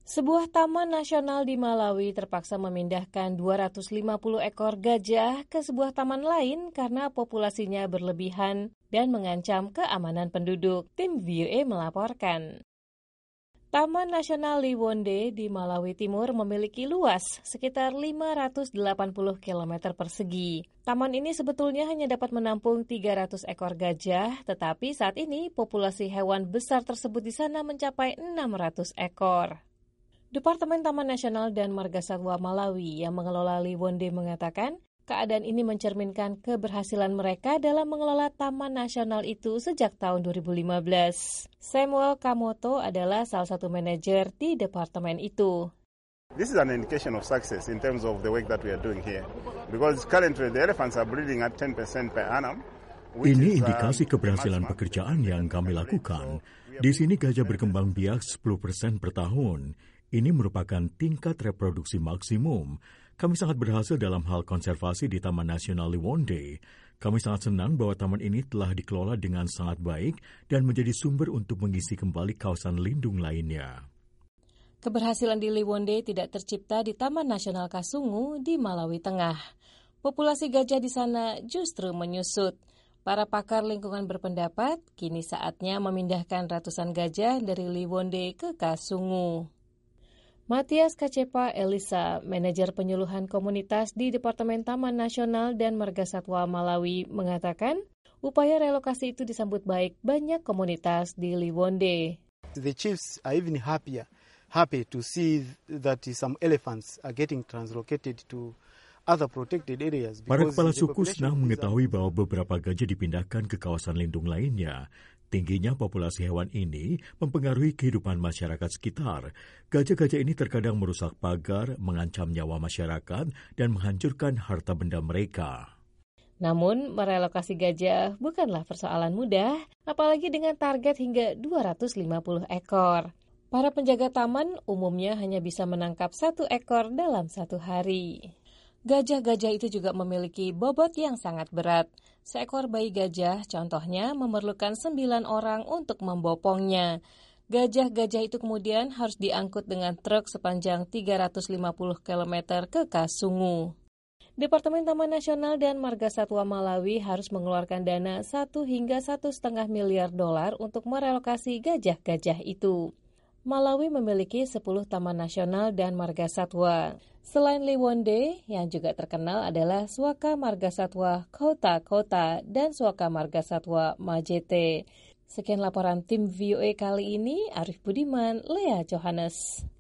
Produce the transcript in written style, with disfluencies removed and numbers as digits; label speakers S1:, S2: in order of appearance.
S1: Sebuah taman nasional di Malawi terpaksa memindahkan 250 ekor gajah ke sebuah taman lain karena populasinya berlebihan dan mengancam keamanan penduduk. Tim VOA melaporkan. Taman Nasional Liwonde di Malawi Timur memiliki luas sekitar 580 km persegi. Taman ini sebetulnya hanya dapat menampung 300 ekor gajah, tetapi saat ini populasi hewan besar tersebut di sana mencapai 600 ekor. Departemen Taman Nasional dan Marga Satwa Malawi yang mengelola Liwonde mengatakan, keadaan ini mencerminkan keberhasilan mereka dalam mengelola Taman Nasional itu sejak tahun 2015. Samuel Kamoto adalah salah satu manajer di departemen itu.
S2: This is an indication of success in terms of the work that we are doing here. Because currently the elephants are breeding at 10% per annum.
S3: Ini indikasi keberhasilan pekerjaan yang kami lakukan. Di sini gajah berkembang biak 10% per tahun. Ini merupakan tingkat reproduksi maksimum. Kami sangat berhasil dalam hal konservasi di Taman Nasional Liwonde. Kami sangat senang bahwa taman ini telah dikelola dengan sangat baik dan menjadi sumber untuk mengisi kembali kawasan lindung lainnya.
S1: Keberhasilan di Liwonde tidak tercipta di Taman Nasional Kasungu di Malawi Tengah. Populasi gajah di sana justru menyusut. Para pakar lingkungan berpendapat kini saatnya memindahkan ratusan gajah dari Liwonde ke Kasungu. Matias Kacepa Elisa, manajer penyuluhan komunitas di Departemen Taman Nasional dan Marga Satwa Malawi, mengatakan upaya relokasi itu disambut baik banyak komunitas di Liwonde.
S4: The chiefs are even happy to see that some elephants are getting translocated to other protected areas.
S3: Para kepala suku senang mengetahui bahwa beberapa gajah dipindahkan ke kawasan lindung lainnya. Tingginya populasi hewan ini mempengaruhi kehidupan masyarakat sekitar. Gajah-gajah ini terkadang merusak pagar, mengancam nyawa masyarakat, dan menghancurkan harta benda mereka.
S1: Namun, merelokasi gajah bukanlah persoalan mudah, apalagi dengan target hingga 250 ekor. Para penjaga taman umumnya hanya bisa menangkap 1 ekor dalam 1 hari. Gajah-gajah itu juga memiliki bobot yang sangat berat. Seekor bayi gajah contohnya memerlukan 9 orang untuk membopongnya. Gajah-gajah itu kemudian harus diangkut dengan truk sepanjang 350 km ke Kasungu. Departemen Taman Nasional dan Marga Satwa Malawi harus mengeluarkan dana 1 hingga 1,5 miliar dolar untuk merelokasi gajah-gajah itu. Malawi memiliki 10 taman nasional dan marga satwa. Selain Liwonde, yang juga terkenal adalah Suaka Marga Satwa Kota-Kota dan Suaka Marga Satwa Majete. Sekian laporan tim VOA kali ini, Arif Budiman, Lea Johannes.